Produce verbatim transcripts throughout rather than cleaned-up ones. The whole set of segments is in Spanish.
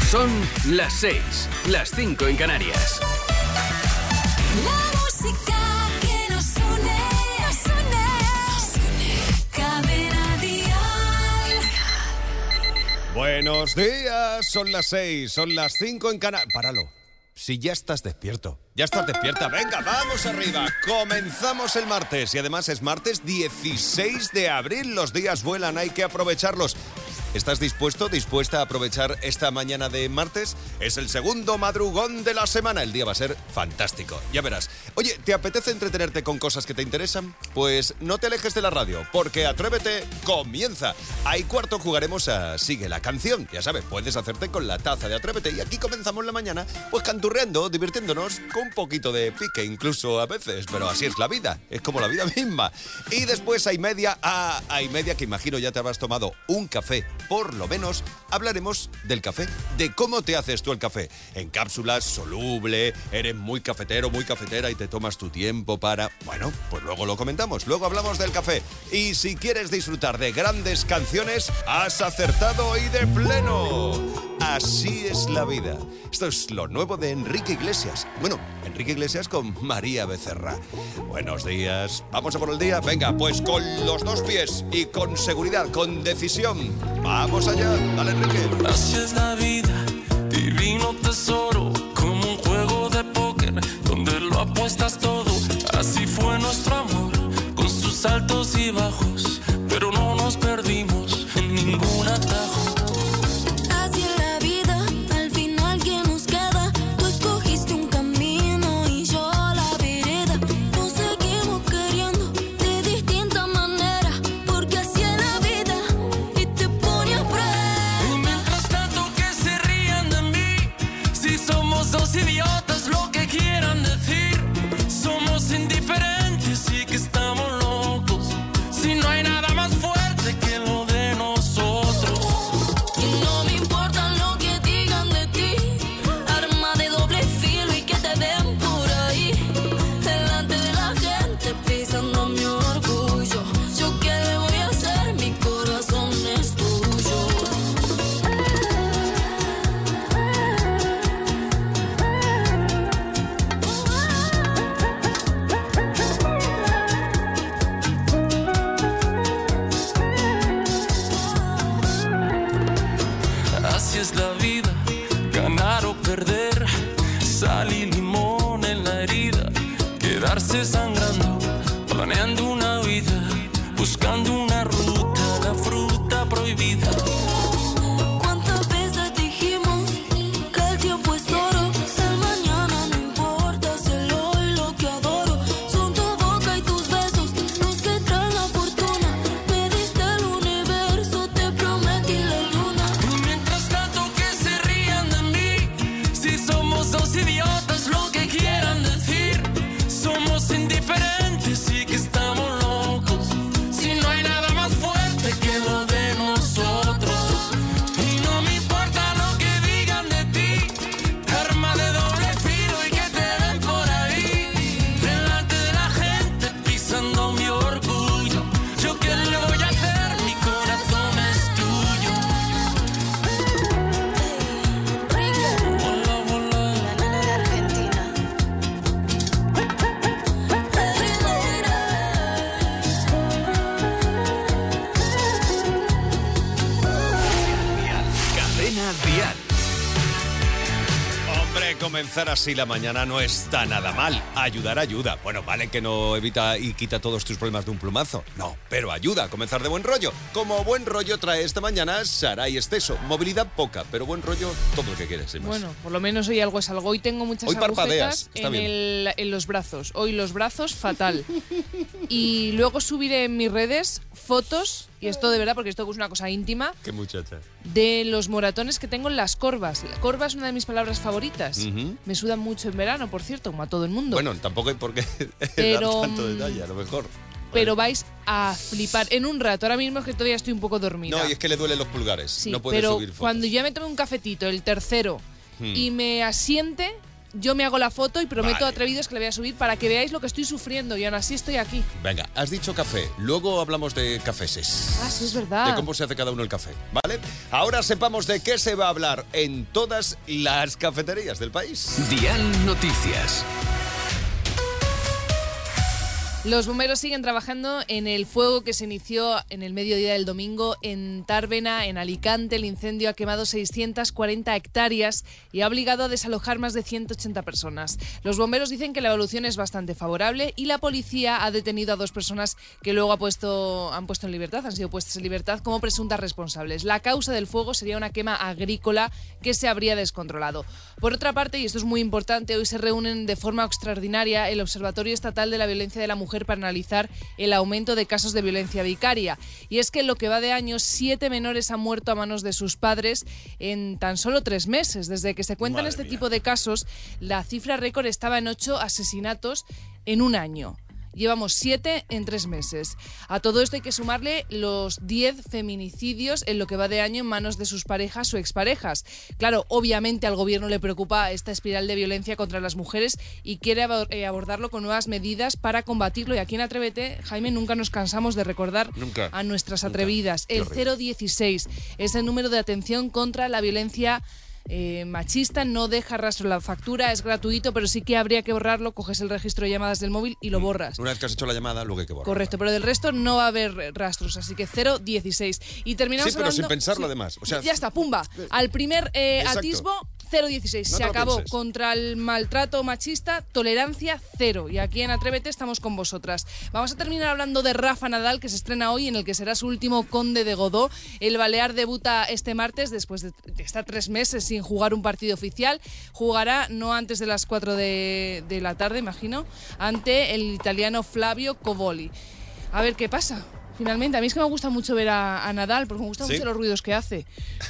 Son las seis, las cinco en Canarias. La música que nos une, nos une, nos une. Cadena Dial. Buenos días, son las seis, son las cinco en Canarias. Páralo, si ya estás despierto, ya estás despierta, venga, vamos arriba. Comenzamos el martes y además es martes dieciséis de abril, los días vuelan, hay que aprovecharlos. ¿Estás dispuesto, dispuesta a aprovechar esta mañana de martes? Es el segundo madrugón de la semana. El día va a ser fantástico, ya verás. Oye, ¿te apetece entretenerte con cosas que te interesan? Pues no te alejes de la radio, porque Atrévete comienza. Ahí cuarto jugaremos a Sigue la canción. Ya sabes, puedes hacerte con la taza de Atrévete. Y aquí comenzamos la mañana, pues canturreando, divirtiéndonos, con un poquito de pique incluso a veces. Pero así es la vida, es como la vida misma. Y después hay media, ah, hay media que imagino ya te habrás tomado un café. Por lo menos hablaremos del café, de cómo te haces tú el café. En cápsulas, soluble, eres muy cafetero, muy cafetera y te tomas tu tiempo para... Bueno, pues luego lo comentamos, luego hablamos del café. Y si quieres disfrutar de grandes canciones, has acertado y de pleno. Así es la vida. Esto es lo nuevo de Enrique Iglesias. Bueno, Enrique Iglesias con María Becerra. Buenos días. ¿Vamos a por el día? Venga, pues con los dos pies y con seguridad, con decisión. ¡Vamos allá! ¡Dale, Enrique! Así es la vida, divino tesoro, como un juego de póker donde lo apuestas todo. Así fue nuestro amor, con sus altos y bajos, pero no nos perdimos en ningún atajo. Así es la vida, al final que nos queda. Tú escogiste un camino y yo la vereda. Nos seguimos queriendo de distinta manera, porque así es la vida y te pone a prueba. Y mientras tanto que se rían de mí, si somos dos idiotas, lo que quieran decir. Somos indiferentes y que estamos locos, si no hay nada más fuerte que lo de nosotros. Y no me importa lo que digan de ti, arma de doble filo y que te den por ahí, delante de la gente pisando mi orgullo. Yo qué le voy a hacer, mi corazón es tuyo. Así es la vida, ganar o perder, sal y limón en la herida, quedarse sangrando, planeando una vida, buscando una ruta, la fruta prohibida. ¿Cuántas veces dijimos que el tiempo es oro? El mañana no importa, si el hoy lo que adoro son tu boca y tus besos los que traen la fortuna. Me diste el universo, te prometí la luna. Y mientras tanto que se rían de mí, si somos dos idiotas, lo que quieran decir. Somos indiferentes y que estamos locos, si no hay nada más fuerte que lo de nosotros. Y no me importa lo que digan de ti, arma de doble filo y que te den por ahí, delante de la gente pisando mi orgullo. Yo qué le voy a hacer, mi corazón es tuyo. Hola, hola. La nena de Argentina. Cadena Dial. Hombre, comenzar así la mañana no está nada mal. Ayudar ayuda. Bueno, vale que no evita y quita todos tus problemas de un plumazo. No, pero ayuda a comenzar de buen rollo. Como buen rollo trae esta mañana Saray Esteso. Movilidad poca, pero buen rollo todo lo que quieres. Sin más. Bueno, por lo menos hoy algo es algo. Hoy tengo muchas Hoy parpadeas, agujetas está en, bien. el- en los brazos. Hoy los brazos, fatal. Y luego subiré en mis redes fotos, y esto de verdad, porque esto es una cosa íntima, Qué muchacha. de los moratones que tengo en las corvas. La corva es una de mis palabras favoritas. Ujú. Me sudan mucho en verano, por cierto, como a todo el mundo. Bueno, tampoco hay por qué Pero, dar tanto mm, detalle, a lo mejor. pero vais a flipar en un rato. Ahora mismo es que todavía estoy un poco dormida. No, y es que le duelen los pulgares. Sí, no puede pero subir fotos. cuando ya me tome un cafetito, el tercero, Hmm. y me asiente, yo me hago la foto y prometo Vale. a Atrevidos que le voy a subir para que veáis lo que estoy sufriendo y aún así estoy aquí. Venga, has dicho café, luego hablamos de cafeses. Ah, sí, es verdad. De cómo se hace cada uno el café, ¿vale? Ahora sepamos de qué se va a hablar en todas las cafeterías del país. Dial Noticias. Los bomberos siguen trabajando en el fuego que se inició en el mediodía del domingo en Tárvena, en Alicante. El incendio ha quemado seiscientas cuarenta hectáreas y ha obligado a desalojar más de ciento ochenta personas. Los bomberos dicen que la evolución es bastante favorable y la policía ha detenido a dos personas que luego ha puesto, han puesto en libertad, han sido puestas en libertad como presuntas responsables. La causa del fuego sería una quema agrícola que se habría descontrolado. Por otra parte, y esto es muy importante, hoy se reúnen de forma extraordinaria el Observatorio Estatal de la Violencia de la Mujer para analizar el aumento de casos de violencia vicaria. Y es que en lo que va de año, siete menores han muerto a manos de sus padres en tan solo tres meses. Desde que se cuentan Madre este mía. tipo de casos, la cifra récord estaba en ocho asesinatos en un año. Llevamos siete en tres meses. A todo esto hay que sumarle los diez feminicidios en lo que va de año en manos de sus parejas o exparejas. Claro, obviamente al gobierno le preocupa esta espiral de violencia contra las mujeres y quiere abordarlo con nuevas medidas para combatirlo. Y aquí en Atrévete, Jaime, nunca nos cansamos de recordar Nunca, a nuestras nunca. atrevidas. Qué El horrible. cero dieciséis es el número de atención contra la violencia Eh, machista, no deja rastro la factura, es gratuito, pero sí que habría que borrarlo, coges el registro de llamadas del móvil y lo borras. Una vez que has hecho la llamada, luego hay que borrarla. Correcto, pero del resto no va a haber rastros, así que cero dieciséis. Y terminamos Sí, pero sin hablando- pensarlo, sí. además. O sea, ya está, pumba. Al primer eh, Exacto. atisbo, cero dieciséis. No Se te lo acabó. pienses. Contra el maltrato machista, tolerancia cero. Y aquí en Atrévete estamos con vosotras. Vamos a terminar hablando de Rafa Nadal, que se estrena hoy, en el que será su último Conde de Godó. El balear debuta este martes, después de, de estar tres meses sin jugar un partido oficial. Jugará no antes de las cuatro de, de la tarde, imagino, ante el italiano Flavio Covoli. A ver qué pasa. Finalmente, a mí es que me gusta mucho ver a, a Nadal, porque me gustan ¿Sí? mucho los ruidos que hace.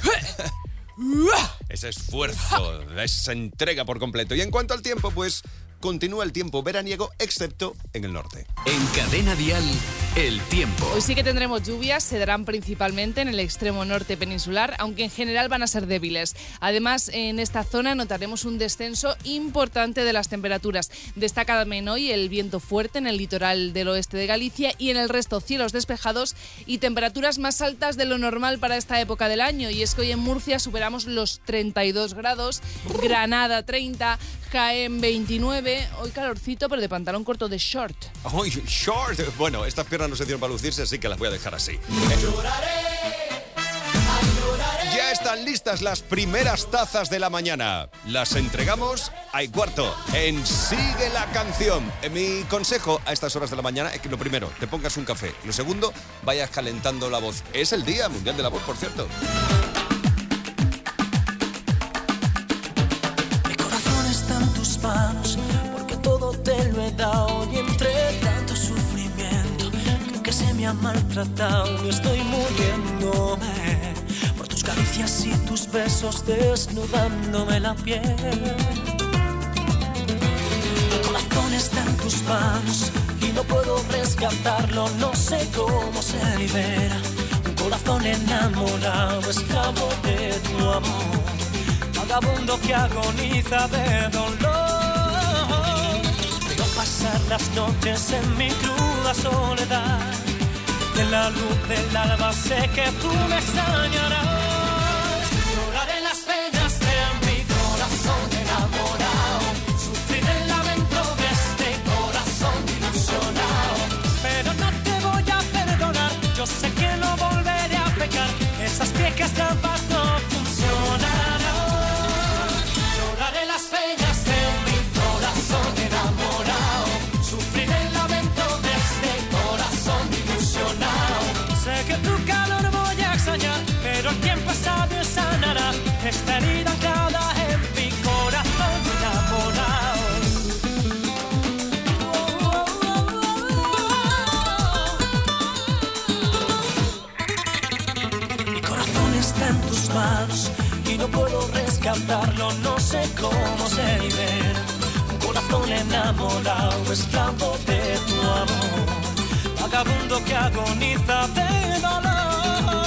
Ese esfuerzo, esa entrega por completo. Y en cuanto al tiempo, pues continúa el tiempo veraniego, excepto en el norte. En Cadena Dial, el tiempo. Hoy sí que tendremos lluvias, se darán principalmente en el extremo norte peninsular, aunque en general van a ser débiles. Además, en esta zona notaremos un descenso importante de las temperaturas. Destaca también hoy el viento fuerte en el litoral del oeste de Galicia y en el resto cielos despejados y temperaturas más altas de lo normal para esta época del año. Y es que hoy en Murcia superamos los treinta y dos grados, Granada treinta, Jaén veintinueve, hoy calorcito pero de pantalón corto de short. ¡Ay, short! Bueno, estas piernas no se dieron para lucirse, así que las voy a dejar así. Ya están listas las primeras tazas de la mañana. Las entregamos a y cuarto en Sigue la Canción. Eh, Mi consejo a estas horas de la mañana es que lo primero, te pongas un café. Lo segundo, vayas calentando la voz. Es el Día Mundial de la Voz, por cierto. Mi corazón está en tus manos, porque todo te lo he dado. Y entre tanto sufrimiento, creo que se me ha maltratado. Y estoy muriéndome por tus caricias y tus besos, desnudándome la piel. Mi corazón está en tus manos y no puedo rescatarlo. No sé cómo se libera un corazón enamorado, esclavo de tu amor, vagabundo que agoniza de dolor. Veo pasar las noches en mi cruda soledad. En la luz del alba sé que tú me extrañarás. Lloraré las penas de mi corazón enamorado, sufrir el lamento de este corazón ilusionado. Pero no te voy a perdonar, yo sé que no volveré a pecar. Esas viejas trampas no funcionarán. Lloraré las penas de mi corazón enamorado, sufrir el lamento de este corazón ilusionado. Sé que tu calor voy a extrañar, pero el tiempo es sabio y sanará esta herida anclada en mi corazón enamorado. Mi corazón está en tus manos y no puedo rescatarlo, no sé cómo se libera un corazón enamorado, esclavo de tu amor, vagabundo que agoniza de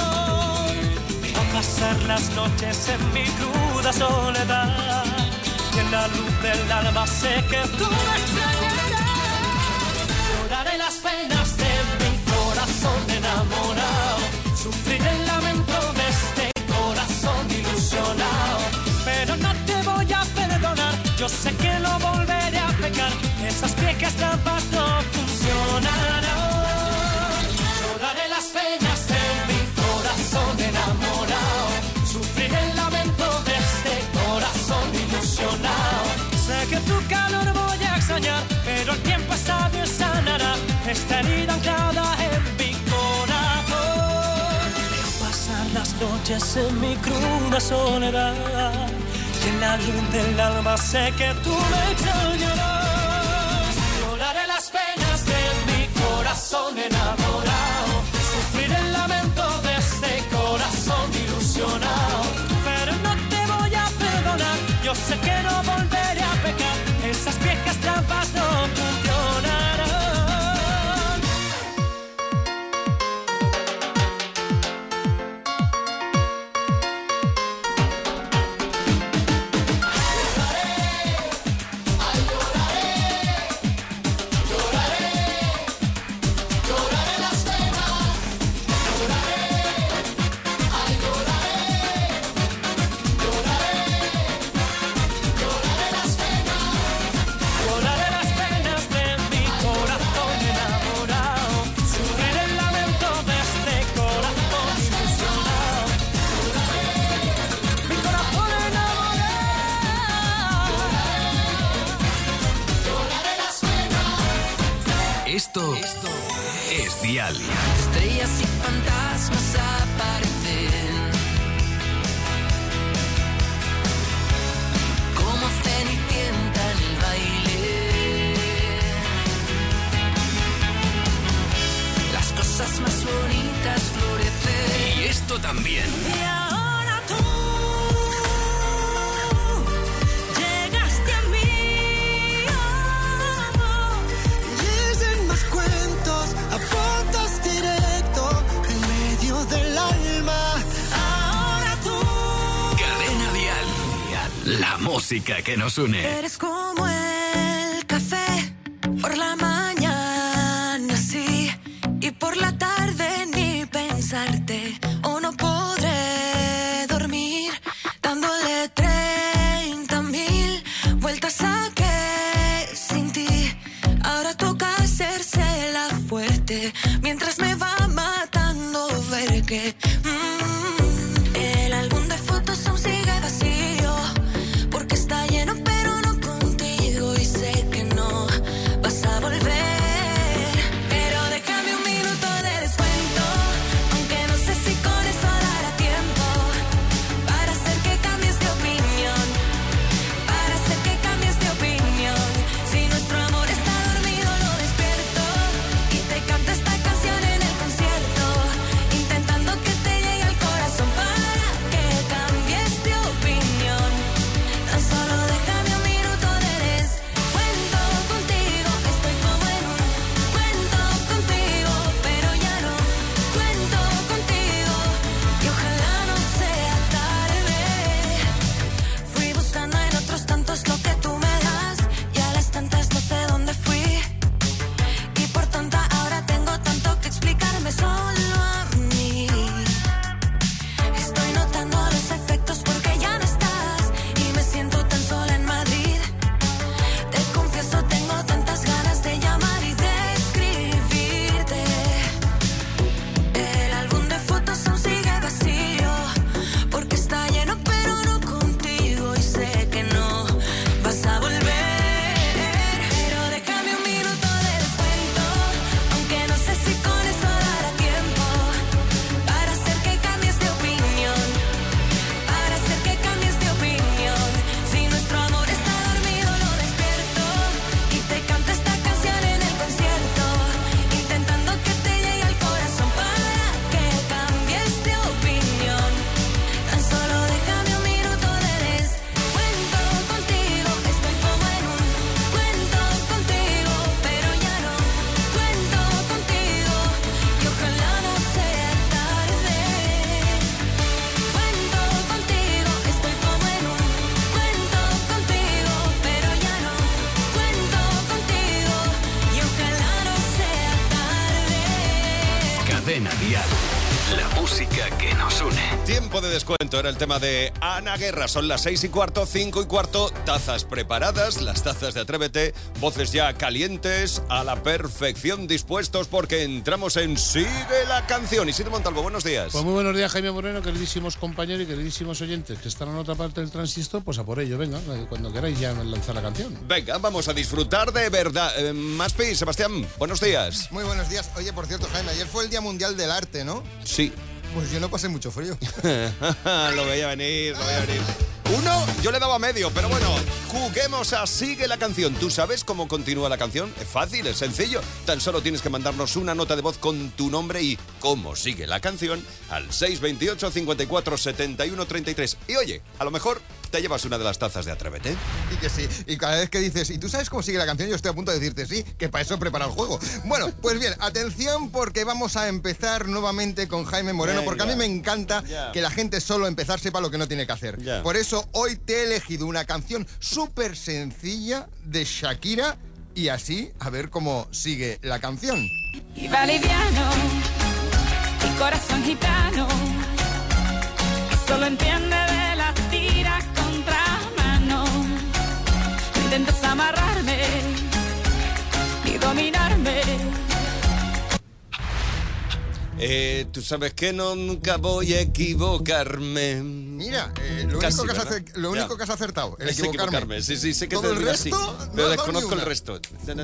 dolor. Veo pasar las noches en mi cruda soledad. y en la luz del alma sé que tú me extrañarás. Lloraré las penas de mi corazón enamorado, sufriré el lamento de este corazón ilusionado, pero no te voy a perdonar, yo sé que no volveré a pecar, esas viejas trampas no funcionarán. Lloraré las penas de mi corazón enamorado, sufriré el lamento de este corazón ilusionado. Sé que tu calor voy a extrañar, pero el tiempo es sabio y sanará esta herida anclada en mi corazón. Dejo pasar las noches en mi cruda soledad, y en la luz del alma sé que tú me extrañarás. Lloraré las penas de mi corazón enamorado, sufriré el lamento de este corazón ilusionado, pero no te voy a perdonar, yo sé que no volveré a pecar, esas viejas trampas no funcionarán. Esto, Esto es Dial. Estrellas y fantasmas aparecen como cenicienta en el baile. Las cosas más bonitas florecen. Y esto también. Y ahora tú llegaste a mí, oh, dicen más cuentos, apuntas directo en medio del alma. Ahora tú, Cadena Dial. La música que nos une. eres como el café por la mañana, sí, y por la tarde ni pensarte, o no podré dormir dándole treinta mil vueltas a que sin ti. Ahora toca hacerse la fuerte mientras me va matando ver que mm, el álbum de fotos aún sigue vacío porque está lleno pero no contigo. descuento. Era el tema de Ana Guerra. Son las seis y cuarto, cinco y cuarto. Tazas preparadas, las tazas de Atrévete. Voces ya calientes, a la perfección dispuestos, porque entramos en Sigue la Canción. Isidro Montalvo, buenos días. Pues muy buenos días, Jaime Moreno, queridísimos compañeros y queridísimos oyentes que están en otra parte del transistor. Pues a por ello, venga, cuando queráis ya lanzar la canción. Venga, vamos a disfrutar de verdad. Eh, Maspi, Sebastián, buenos días. Muy buenos días. Oye, por cierto, Jaime, ayer fue el Día Mundial del Arte, ¿no? Sí. Pues yo no pasé mucho frío. Lo veía venir, lo veía venir. Uno, yo le daba medio, pero bueno, juguemos a Sigue la Canción. ¿Tú sabes cómo continúa la canción? Es fácil, es sencillo. Tan solo tienes que mandarnos una nota de voz con tu nombre y cómo sigue la canción al seis veintiocho, cincuenta y cuatro, setenta y uno, treinta y tres. Y oye, a lo mejor te llevas una de las tazas de Atrévete. Y que sí. Y cada vez que dices, ¿y tú sabes cómo sigue la canción? Yo estoy a punto de decirte sí, que para eso prepara el juego. Bueno, pues bien, atención, porque vamos a empezar nuevamente con Jaime Moreno, Venga. porque a mí me encanta Ya. que la gente solo empezar sepa lo que no tiene que hacer. Ya. Por eso hoy te he elegido una canción súper sencilla de Shakira y así a ver cómo sigue la canción. Iba liviano, mi corazón gitano, solo entiende de la tira contra mano. Intentas amarrarme y dominarme. Eh, tú sabes que no, nunca voy a equivocarme. Mira, eh, lo, Casi, único que has ¿verdad? acer- lo único Ya. que has acertado, el Es equivocarme. Sí, sí, sé que Todo te el digo así, resto, no pero has dado desconozco ni el una. resto.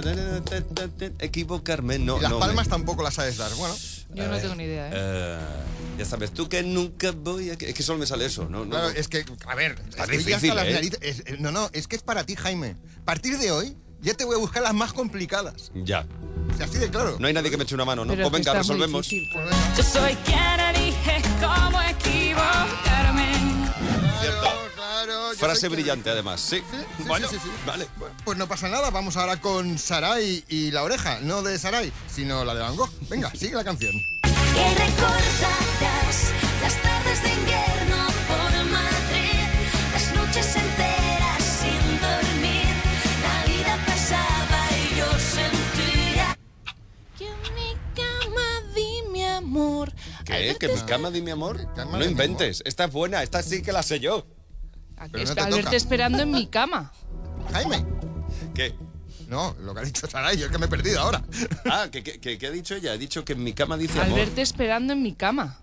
Equivocarme, no. Y las no, palmas me- tampoco las sabes dar. Bueno, Yo no tengo ni idea, ¿eh? Eh, ya sabes, tú que nunca voy a... Es que solo me sale eso, ¿no? no claro, no. es que, a ver, Está estoy ya difícil, hasta las ¿eh? narices. Es- eh, no, no, es que es para ti, Jaime. A partir de hoy, ya te voy a buscar las más complicadas. Ya. O sea, así de claro. No hay nadie que me eche una mano, ¿no? Pero Pues es que venga, está muy resolvemos. difícil. Pues venga. Yo soy quien elige cómo equivocarme. Cierto. Claro, claro. yo Frase sé que- brillante, además. Sí. Sí, sí, bueno, sí, sí, sí. vale. Pues no pasa nada, vamos ahora con Sarai y la oreja. No de Sarai, sino la de Van Gogh. Venga, sigue la canción. Que recordarás las tardes de invierno por Madrid, las noches enteras sin dormir, la vida pasaba y yo sentía que en mi cama di mi amor. ¿Qué? ¿Que mi cama di mi amor? Cama No de mi inventes. Esta es buena, esta sí que la sé yo. Pero no Al te verte toca. esperando en mi cama. Jaime. ¿Qué? No, lo que ha dicho Sarai, yo es que me he perdido ahora. Ah, ¿qué, qué, qué- qué ha dicho ella? Ha dicho que en mi cama dice Al amor. verte esperando en mi cama.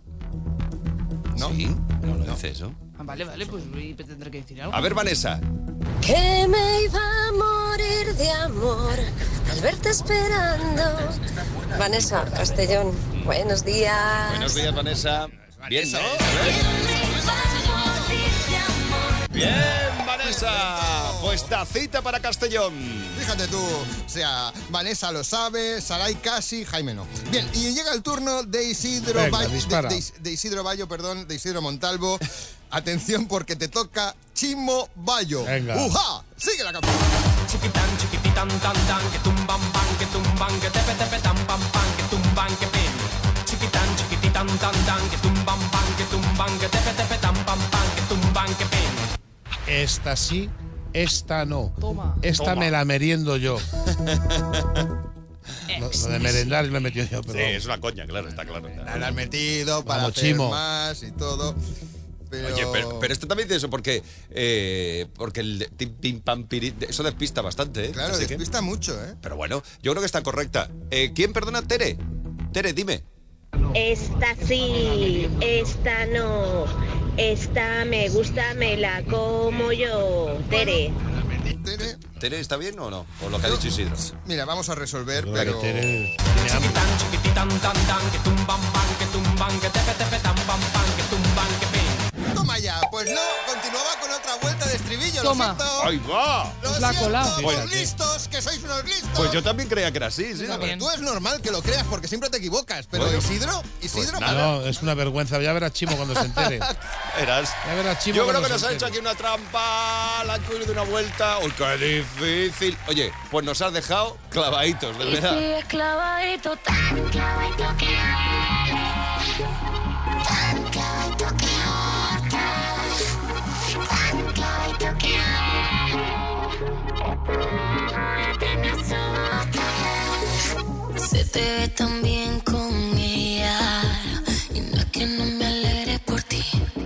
No. Sí, no lo dice eso. Ah, vale, vale, pues voy- tendré que decir algo. A ver, Vanessa. Que me iba a morir de amor al verte esperando. Vanessa, Castellón, buenos días. Buenos días, Vanessa. Bien, ¿no? A ver. Me iba a morir de amor. Bien, Vanessa. Pues tacita para Castellón. Fíjate tú, o sea, Vanessa lo sabe, Sarai casi, Jaime no. Bien, y llega el turno de Isidro Venga, Bayo, de, dispara. de- de Isidro Bayo, perdón, de Isidro Montalvo. Atención porque te toca Chimo Bayo. Venga. ¡Uja! Sigue la canción. Chiquitán, chiquititán, tan, tan, que tumban, pan, que tumban, que tepe, tepe, tan, pam, pan, que tumban, que pin. Chiquitán, chiquititán, tan, tan, que tumban, pan, que tumban, que tepe, tepe, tan, pam, pan, que tumban, que pin. Esta sí, esta no. Toma. Esta Toma. me la meriendo yo. Lo, Ex- lo de merendar lo he metido yo, pero... Sí, es una coña, claro, está claro. La has metido para Vamos, hacer Chimo. más y todo. Pero... Oye, pero, pero esto también dice eso porque eh, porque el de- tim, pim, pam, piri, eso despista bastante, ¿eh? Claro, Así que- despista mucho, ¿eh? pero bueno, yo creo que está correcta. Eh, ¿Quién perdona? Tere. Tere, dime. Esta sí, esta no, esta me gusta, me la como yo. Tere. Tere, ¿Tere está bien o no? O lo que ha dicho Isidro. mira, vamos a resolver, Yo creo pero... que Tere tiene hambre. Chiquitán, chiquititán, tan, tan, que tumban, pan, que tumban, que tepe, tepe, tan, pam, pan, que tumban, que pin. Toma ya, pues no, continuaba con otra vuelta de estribillo, Toma. lo siento. ¡Ahí va! Lo Os la ha siento, colado. pues Fíjate. listos, que sois unos listos. Pues yo también creía que era así, sí. Yo también. Tú es normal que lo creas porque siempre te equivocas, pero Bueno, Isidro, Isidro, pues nada. No, es una vergüenza. Ya verás Chimo cuando se entere. Eras. Ya verás Chimo Yo creo cuando que nos se ha hecho entere. aquí una trampa, la han cogido de una vuelta. ¡Uy, qué difícil! Oye, pues nos has dejado clavaditos, de verdad. Ese clavadito, tan clavadito que tan clavadito que tan clavadito que se te ve tan bien con ella y no es que no me alegre por ti.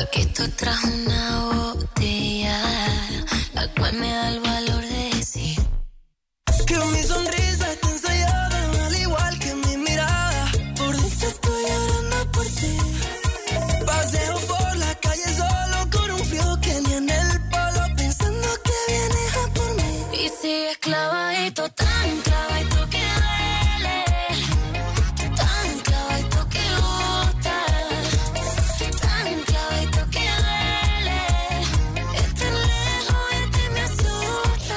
Esto trajo una botella, la cual me da el valor de decir que mi sonrisa está ensayada, al igual que mi mirada. Por dentro estoy llorando por ti. Paseo por la calle solo con un frío que ni en el polo, pensando que vienes a por mí. y sigues clavadito, tan clavadito que duele, tan clavadito que gusta, tan clavadito que duele. Estar lejos de ti me asusta.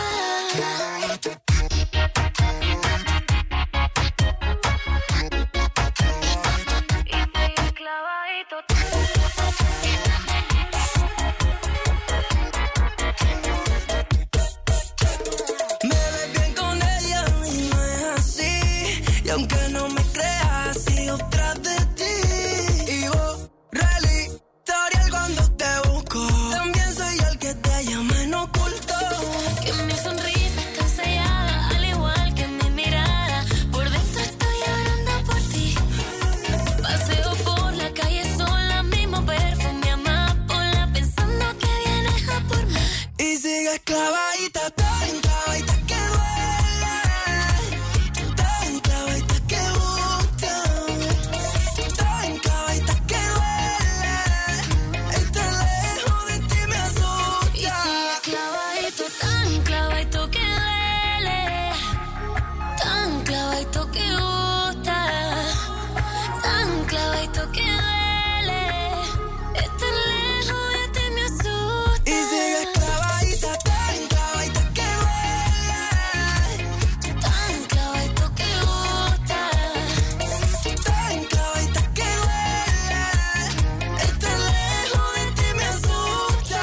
Me ves bien con ella y no es así. Y aunque no me creas, sigo tras de ti. Y borra el historial cuando te busco. También soy el que te llama en oculto. Que mi sonrisa está sellada, al igual que mi mirada. Por dentro estoy llorando por ti. Paseo por la calle sola, mismo perfume amapola, pensando que vienes a por mí. Y sigues clavadita, tan clavadita que duele, tan clavadita que gusta, tan clavadita que duele. Estar lejos de ti me Y asusta. sigues clavadito, tan clavadito que duele, tan clavadito que gusta, tan clavadito que duele. Estar lejos de ti me asusta. Y sigues clavadita, tan clavadita que duele, Tan clavadito que gusta, tan clavadita que duele. Estar lejos de ti me asusta.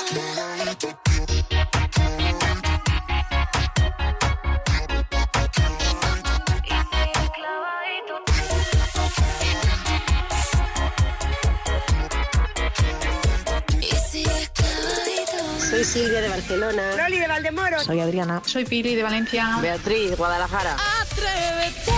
y sigues clavadito. Soy Silvia de Barcelona. Loli de Valdemoro. Soy Adriana. Soy Pili de Valencia. Beatriz, Guadalajara. Atrévete.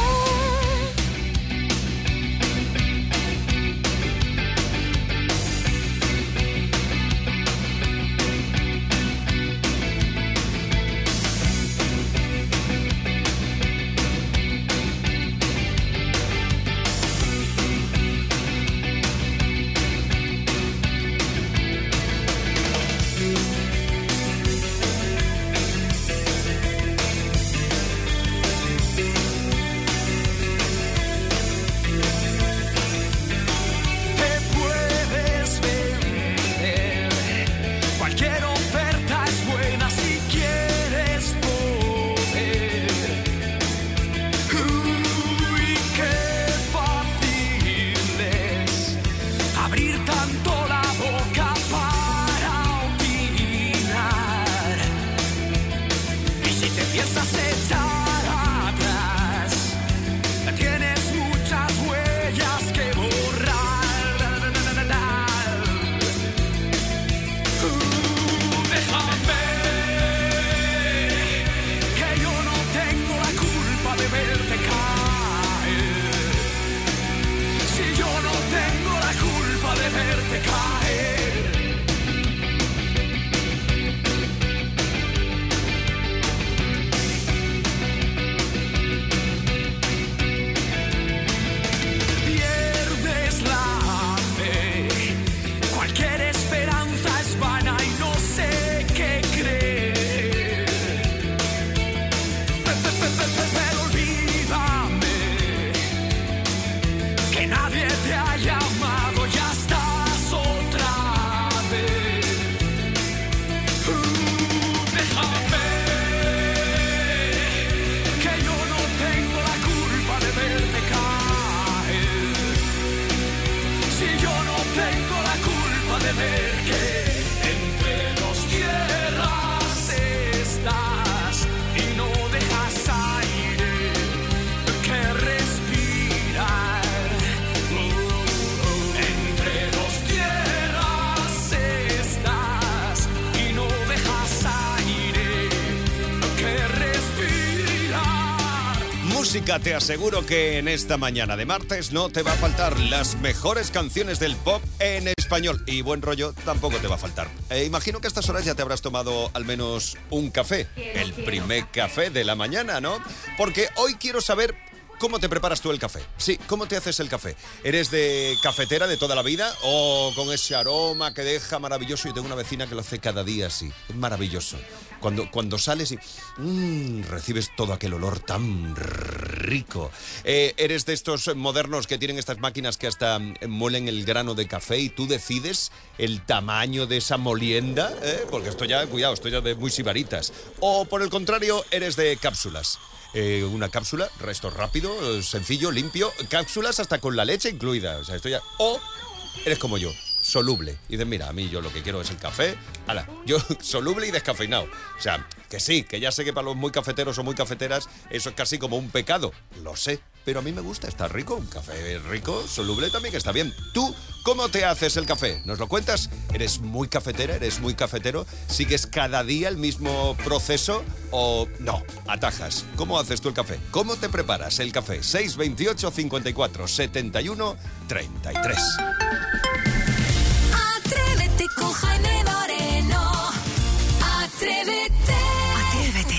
Te puedes vender, cualquier oferta es buena si quieres poder. Uy, qué fácil es abrir tanto la boca para opinar. Y si te piensas echar atrás, tienes muchas huellas que borrar. Uh, déjame, que yo no tengo la culpa de verte caer. Si yo no tengo la culpa de verte caer. Pierdes la fe, cualquier esperanza es vana y no sé qué creer. Pe- pe- pe- pe- pe- Pero olvídame, que nadie te ha llamado, ya estás otra vez. Uh, déjame, que yo no tengo la culpa de verte caer. Si yo no tengo la culpa de ver que entre dos tierras estás y no dejas aire que respirar. Oh, entre dos tierras estás y no dejas aire que respirar. Música música, te aseguro que en esta mañana de martes no te va a faltar las mejores canciones del pop en español. Y buen rollo tampoco te va a faltar. Eh, imagino que a estas horas ya te habrás tomado al menos un café. El primer café de la mañana, ¿no? Porque hoy quiero saber cómo te preparas tú el café. Sí, ¿cómo te haces el café? ¿Eres de cafetera de toda la vida o con ese aroma que deja maravilloso? Yo tengo una vecina que lo hace cada día así. Es maravilloso. Cuando, cuando sales y mmm, recibes todo aquel olor tan rico. Eh, ¿Eres de estos modernos que tienen estas máquinas que hasta muelen el grano de café y tú decides el tamaño de esa molienda? ¿Eh? Porque esto ya, cuidado, esto ya de muy sibaritas. O por el contrario, eres de cápsulas. Eh, una cápsula, resto rápido, sencillo, limpio, cápsulas hasta con la leche incluida. O sea, esto ya... O eres como yo, soluble. Y dices, mira, a mí yo lo que quiero es el café. Ala, yo soluble y descafeinado. O sea, que sí, que ya sé que para los muy cafeteros o muy cafeteras eso es casi como un pecado. Lo sé, pero a mí me gusta, está rico. Un café rico, soluble también que está bien. ¿Tú cómo te haces el café? ¿Nos lo cuentas? ¿Eres muy cafetera? ¿Eres muy cafetero? ¿Sigues cada día el mismo proceso o no? Atajas. ¿Cómo haces tú el café? ¿Cómo te preparas el café? seis veintiocho, cincuenta y cuatro, setenta y uno, treinta y tres. Atrévete con Jaime Moreno. Atrévete. Atrévete.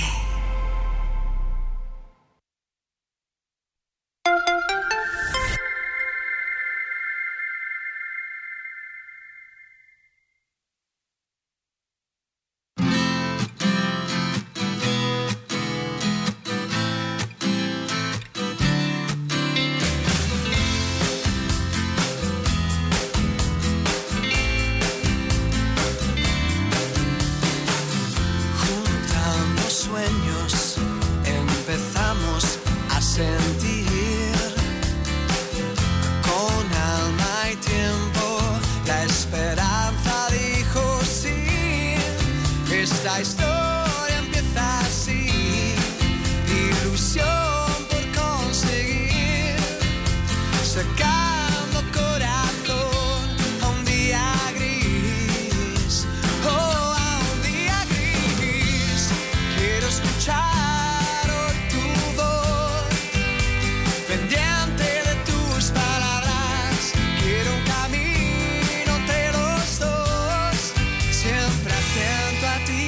Esta historia empieza así, ilusión por conseguir, sacando corazón a un día gris, oh, a un día gris. Quiero escuchar hoy tu voz, pendiente de tus palabras. Quiero un camino entre los dos, siempre atento a ti.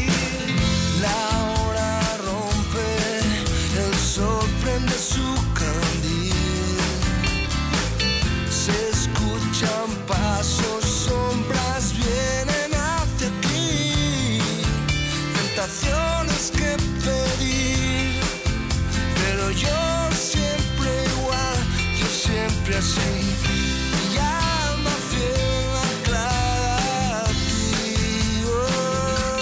Que pedir, pero yo siempre igual, yo siempre así, mi alma fiel anclada a ti. Oh.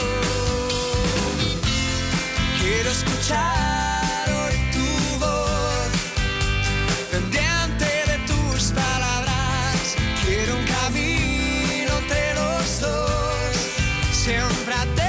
Quiero escuchar hoy tu voz, pendiente de tus palabras. Quiero un camino entre los dos, siempre atento.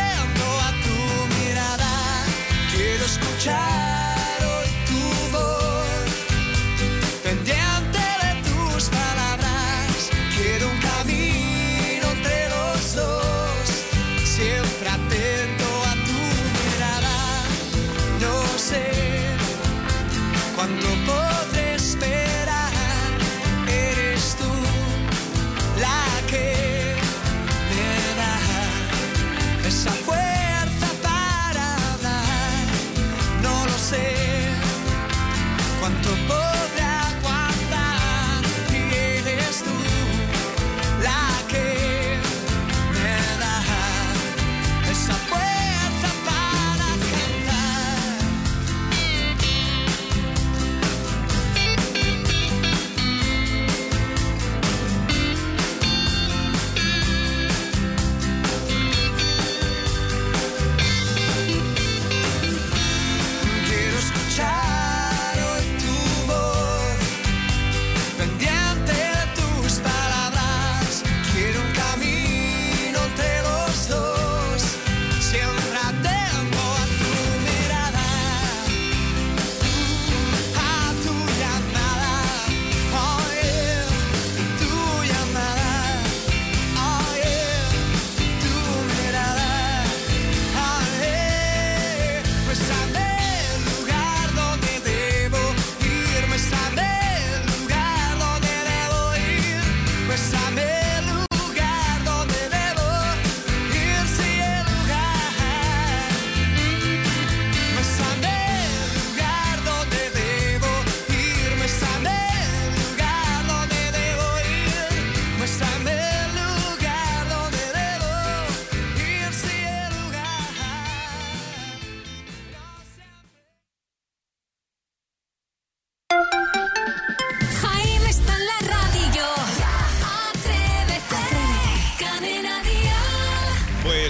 Escuchar hoy tu voz, pendiente de tus palabras. Quiero un camino entre los dos, siempre atento a tu mirada. No sé cuánto podré esperar, eres tú la que me da esa fuerza. Cuánto podré aguantar y eres tú la que me da esa fuerza para cantar.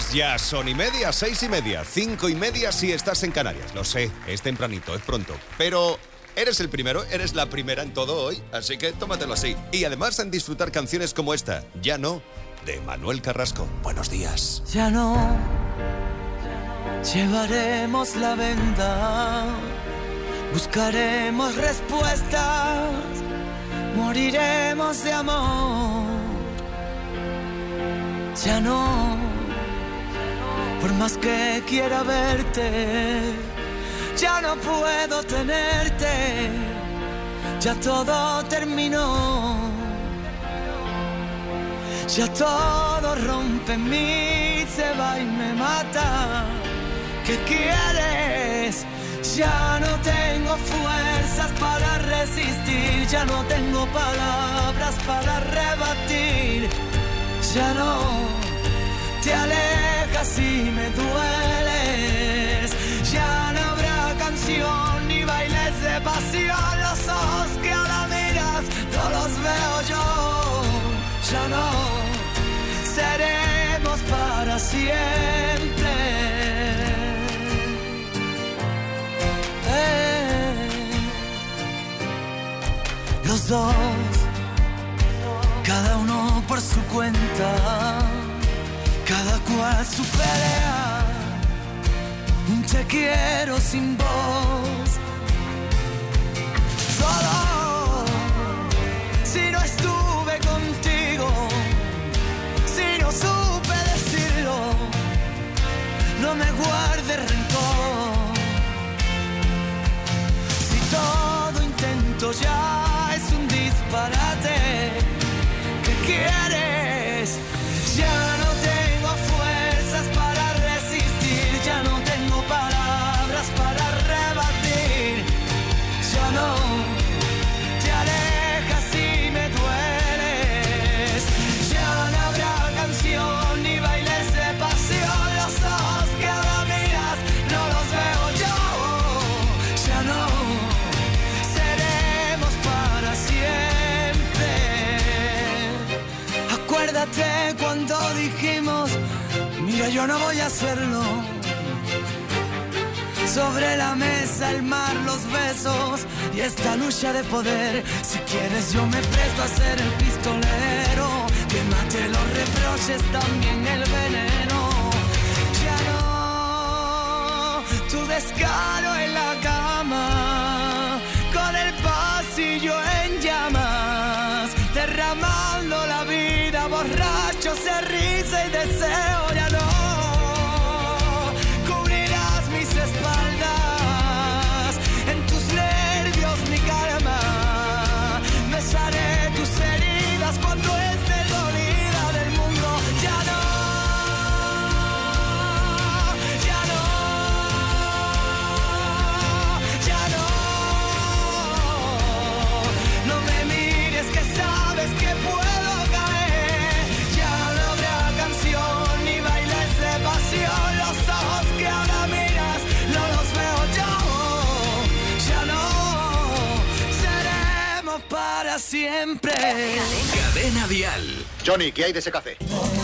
Pues ya son y media, seis y media, cinco y media si estás en Canarias. Lo sé, es tempranito, es pronto. Pero eres el primero, eres la primera en todo hoy, así que tómatelo así. Y además en disfrutar canciones como esta, Ya no, de Manuel Carrasco. Buenos días. Ya no llevaremos la venda, buscaremos respuestas, moriremos de amor. Ya no, por más que quiera verte, ya no puedo tenerte, ya todo terminó, ya todo rompe en mí, se va y me mata. ¿Qué quieres? Ya no tengo fuerzas para resistir, ya no tengo palabras para rebatir, ya no te alejas y me dueles, ya no habrá canción ni bailes de pasión, los ojos que ahora miras no los veo yo, ya no seremos para siempre. Eh, los dos, cada uno por su cuenta, cada cual su pelea, un te quiero sin voz. Solo si no estuve contigo, si no supe decirlo, no me guardes rencor. Si todo intento ya es un disparate, ¿qué quieres? Ya no tengo fuerzas para resistir, ya no tengo palabras para rebatir, ya no te alejas y me dueles, ya no habrá canción ni bailes de pasión, los ojos que ahora miras no los veo yo, ya no seremos para siempre. Acuérdate cuando dijimos, mira, yo no voy a hacerlo. Sobre la mesa el mar, los besos y esta lucha de poder. Si quieres yo me presto a ser el pistolero, que mate los reproches, también el veneno. Ya no, tu descaro en la cama, con el pasillo en llamas, derramando la vida, borrachos de risa y deseo. Ya no cubrirás mis espaldas, en tus nervios mi karma, besaré tus heridas cuando esté dolida del mundo. Ya no, ya no, ya no, no me mires que sabes que puedo caer, ya no habrá canción ni bailes de pasión, los ojos que ahora miras no los veo yo, ya no seremos para siempre. Cadena Dial. Johnny, ¿qué hay de ese café?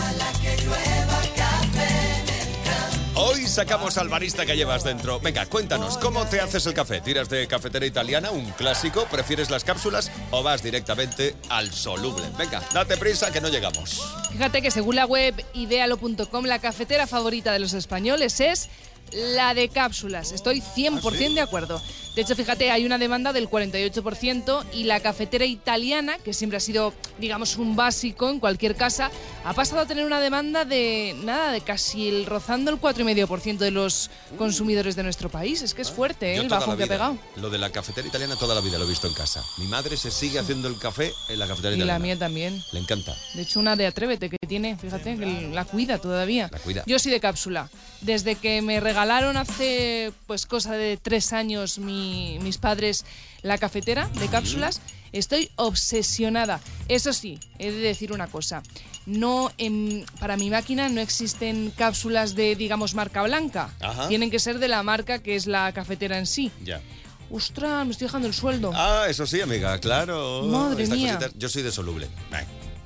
Hoy sacamos al barista que llevas dentro. Venga, cuéntanos, ¿cómo te haces el café? ¿Tiras de cafetera italiana, un clásico? ¿Prefieres las cápsulas o vas directamente al soluble? Venga, date prisa que no llegamos. Fíjate que según la web idealo punto com, la cafetera favorita de los españoles es la de cápsulas. Estoy cien por ciento ¿Ah, sí? de acuerdo. De hecho, fíjate, hay una demanda del cuarenta y ocho por ciento y la cafetera italiana, que siempre ha sido, digamos, un básico en cualquier casa, ha pasado a tener una demanda de, nada, de casi el, rozando el cuatro coma cinco por ciento de los consumidores de nuestro país. Es que es fuerte, ¿eh? Yo El toda bajón la que ha vida, pegado. Lo de la cafetera italiana toda la vida lo he visto en casa. Mi madre se sigue haciendo el café en la cafetera Y italiana. la mía también. Le encanta. De hecho, una de Atrévete que tiene, fíjate, que la cuida todavía. La cuida. Yo soy de cápsula. Desde que me regalaron hace, pues, cosa de tres años mi- mis padres la cafetera de cápsulas, estoy obsesionada. Eso sí, he de decir una cosa. No, en, para mi máquina no existen cápsulas de, digamos, marca blanca. Ajá. Tienen que ser de la marca que es la cafetera en sí. Ya. ¡Ostras! Me estoy dejando el sueldo. Ah, eso sí, amiga, claro. Madre Estas mía. cositas- yo soy de soluble. Ay,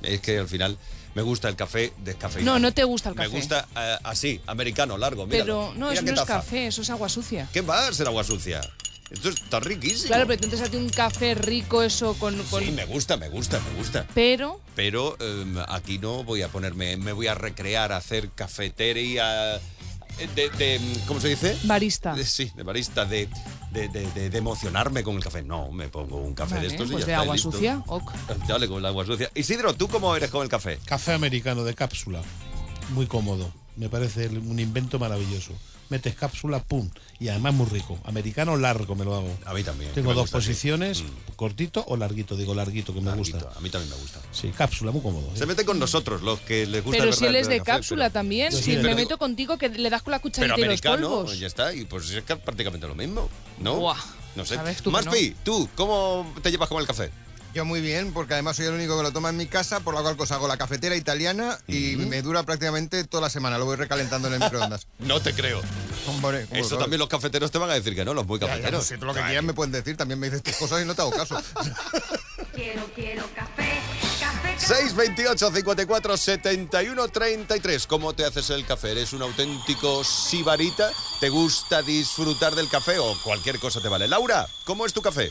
Es que al final me gusta el café descafeinado. No, no te gusta el café. Me gusta uh, así, americano, largo, míralo. Pero no, Mira eso qué no es taza. café, eso es agua sucia. ¿Qué va a ser agua sucia? Esto está riquísimo. Claro, pero entonces a ti un café rico, eso con... con... Sí, me gusta, me gusta, me gusta. Pero... Pero eh, aquí no voy a ponerme, me voy a recrear a hacer cafetería de, de ¿cómo se dice? Barista. De, sí, de barista, de, de, de, de, de emocionarme con el café. No, me pongo un café Vale, de estos y pues ya de está, agua listo. sucia, ok. Dale con el agua sucia. Isidro, ¿tú cómo eres con el café? Café americano de cápsula, muy cómodo. Me parece un invento maravilloso. Metes cápsula, pum, y además muy rico. Americano largo me lo hago. A mí también. Tengo me dos gusta, posiciones, sí. mm. cortito o larguito, digo larguito, que Larguito, me gusta. A mí también me gusta. Sí, cápsula, muy cómodo. Se mete con nosotros, los que les gusta Pero el si él verdad- es de el café, cápsula pero- también, Sí, si pero me digo- meto contigo que le das con la Pero cucharita y los americano, polvos. ya está, y pues es que es prácticamente lo mismo, ¿no? Buah, no sé. sabes tú que Maspi, no. tú, ¿cómo te llevas con el café? Yo muy bien, porque además soy el único que lo toma en mi casa, por la cual cosa hago la cafetera italiana y me dura prácticamente toda la semana. Lo voy recalentando en el microondas. No te creo. Hombre, ¿cómo Eso sabes? también los cafeteros te van a decir que no, los muy Ya, ya, cafeteros. no sé, todo lo que quieran me pueden decir, también me dices tus cosas y no te hago caso. Quiero, quiero café, café, café. seis veintiocho, cincuenta y cuatro, setenta y uno, treinta y tres. ¿Cómo te haces el café? ¿Eres un auténtico sibarita? ¿Te gusta disfrutar del café o cualquier cosa te vale? Laura, ¿cómo es tu café?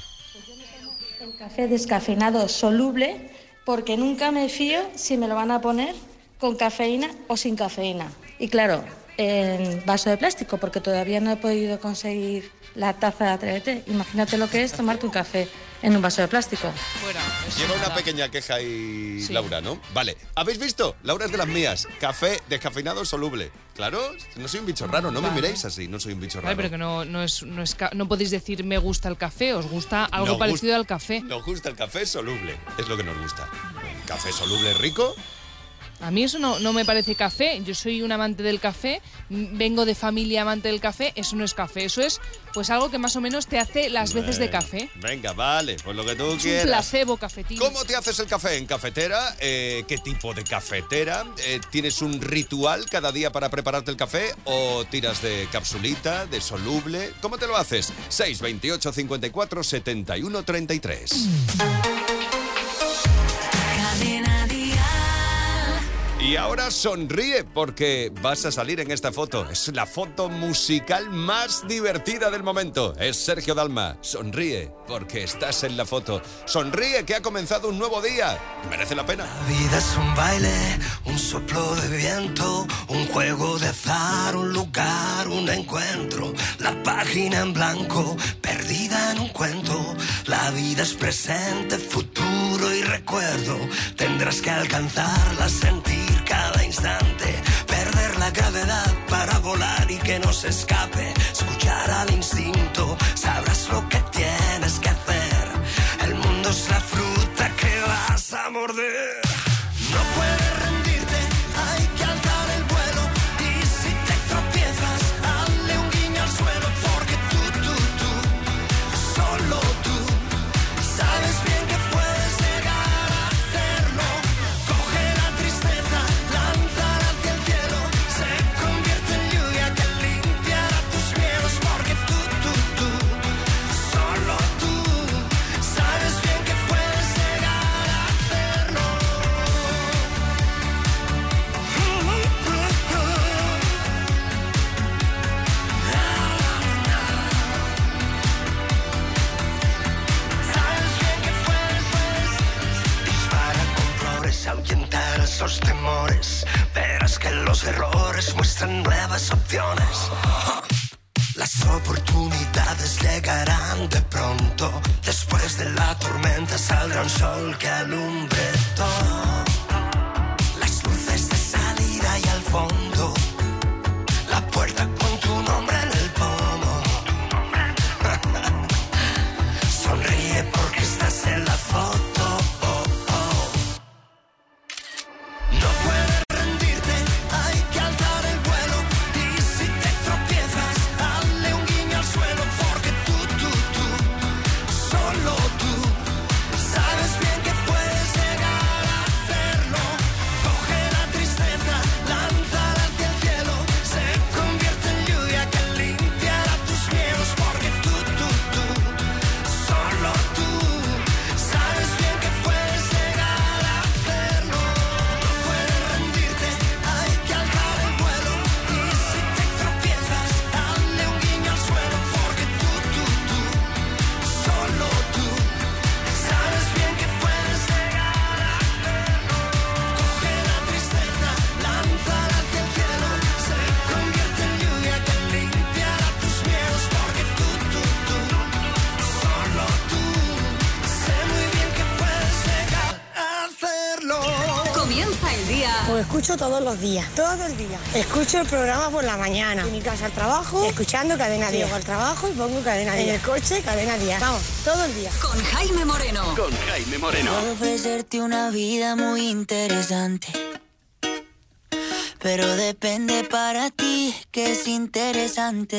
El café descafeinado soluble, porque nunca me fío si me lo van a poner con cafeína o sin cafeína. Y claro, en vaso de plástico, porque todavía no he podido conseguir la taza de Atrévete. Imagínate lo que es tomarte un café en un vaso de plástico. Fuera. eso Lleva es una nada. pequeña queja ahí, Sí. Laura, ¿no? Vale. ¿Habéis visto? Laura es de las mías. Café descafeinado soluble. Claro, no soy un bicho raro. No me Vale. miréis así. No soy un bicho Vale, raro. pero que no, no, es, no, es ca- no podéis decir me gusta el café, os gusta algo Nos parecido gust- al café. Nos gusta el café soluble. Es lo que nos gusta. Un café soluble rico. A mí eso no, no me parece café. Yo soy un amante del café, m- vengo de familia amante del café. Eso no es café, eso es pues algo que más o menos te hace las veces de Venga, café. Venga, vale. Pues lo que tú Es un quieras. placebo cafetín. ¿Cómo te haces el café? ¿En cafetera? Eh, ¿Qué tipo de cafetera? Eh, ¿Tienes un ritual cada día para prepararte el café? ¿O tiras de capsulita, de soluble? ¿Cómo te lo haces? seis veintiocho, cincuenta y cuatro, setenta y uno, treinta y tres. Cadena Dial. Y ahora sonríe porque vas a salir en esta foto. Es la foto musical más divertida del momento. Es Sergio Dalma. Sonríe porque estás en la foto. Sonríe que ha comenzado un nuevo día. Merece la pena. La vida es un baile, un soplo de viento, un juego de azar, un lugar, un encuentro. La página en blanco, perdida en un cuento. La vida es presente, futuro y recuerdo. Tendrás que alcanzarla, sentir cada instante, perder la gravedad para volar y que no se escape. Escuchar al instinto, sabrás lo que tienes que hacer. El mundo es la fruta que vas a morder. No puedes rendirte, hay que alzar el vuelo. Y si te tropiezas, hazle un guiño al suelo. Porque tú, tú, tú, solo tú, sabes bien que puedes llegar a hacerlo. Coge la tristeza, lánzala hacia el cielo. Se convierte en lluvia que limpiará tus miedos. Porque tú, tú, tú, solo tú, sabes bien que puedes llegar a hacerlo. Sabes bien que puedes, puedes. Dispara con flores, ahuyentar esos temores. Verás que los errores muestran nuevas opciones. Las oportunidades llegarán de pronto. Después de la tormenta saldrá un sol que alumbre todo. Las luces de salida y al fondo. La puerta con tu nombre en el pomo. Sonríe porque estás en la foto. Oh, oh. No puedes rendirte, hay que alzar el vuelo. Y si te tropiezas, hazle un guiño al suelo. Porque tú, tú, tú, solo tú, sabes bien que puedes llegar a hacer. Os escucho todos los días, todo el día. Escucho el programa por la mañana. En mi casa al trabajo, escuchando Cadena diez. Llego al trabajo y pongo Cadena diez. En el coche, Cadena diez. Vamos, todo el día. Con Jaime Moreno. Con Jaime Moreno. Puedo ofrecerte una vida muy interesante, pero depende para ti que es interesante.